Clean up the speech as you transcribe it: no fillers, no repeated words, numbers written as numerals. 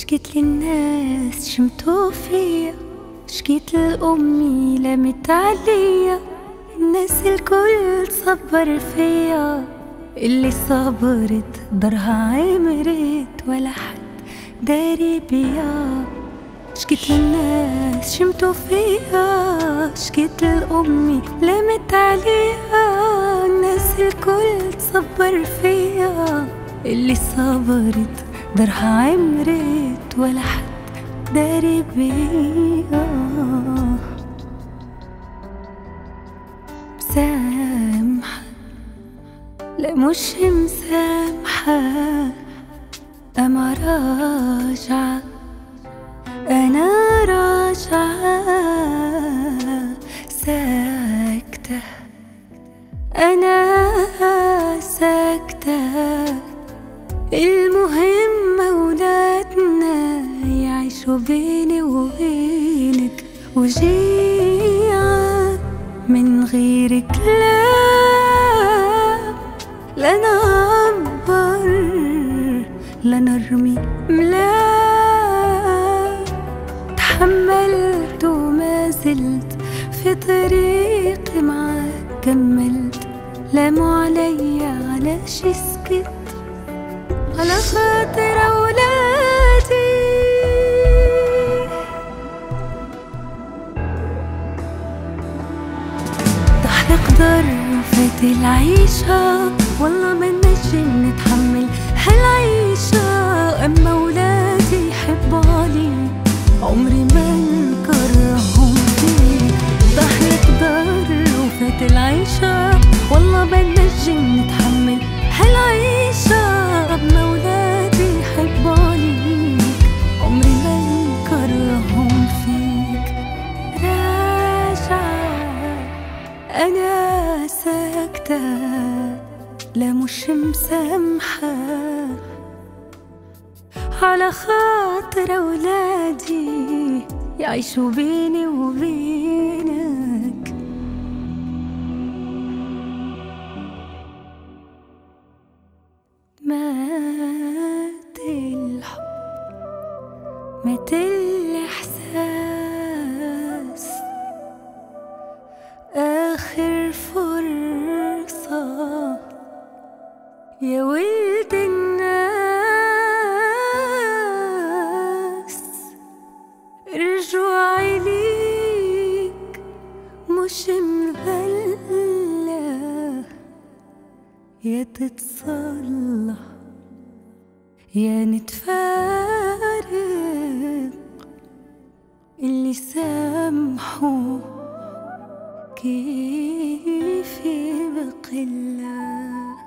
شكيت للناس شمتوا فيا، شكيت لأمي لمت عليا، الناس الكل صبر فيا، اللي صبرت ضرها عمرت ولا حد داري بيا. شكيت للناس شمتوا فيا، شكيت لأمي لمت عليا، الناس الكل صبر فيا، اللي صبرت ضرها عمرت ولا حد داري بيا. مسامحة لا مش مسامحة، أما راجعة أنا راجعة، ساكتة أنا ساكتة، المهم أولادنا يعيشوا بيني وبينك، وجيعة من غيرك لا نعبر لا نرمي ملاك. تحملت وما زلت في طريقي معاك، كملت لاموا عليا علاش سكت، على خاطر أولادي. تحرق ضرفة العيشة، والله ما نجم نتحمل هالعيشة، أما أولادي يحبوني عمري ما نكرههم فيك. تحرق ضرفة العيشة، والله ما نجم نتحمل هالعيشة، أما أولادي يحبوني عمري ما نكرههم فيك. راجعة أنا ساكتة لا مش مسامحة، على خاطر أولادي يعيشوا بيني وبينك. مات الحب مات الإحساس، آخر فرصة يا ولد الناس، رجوعي ليك مش مذلة، يا تتصلح يا نتفارق، اللي سامحوا كيف بقلة.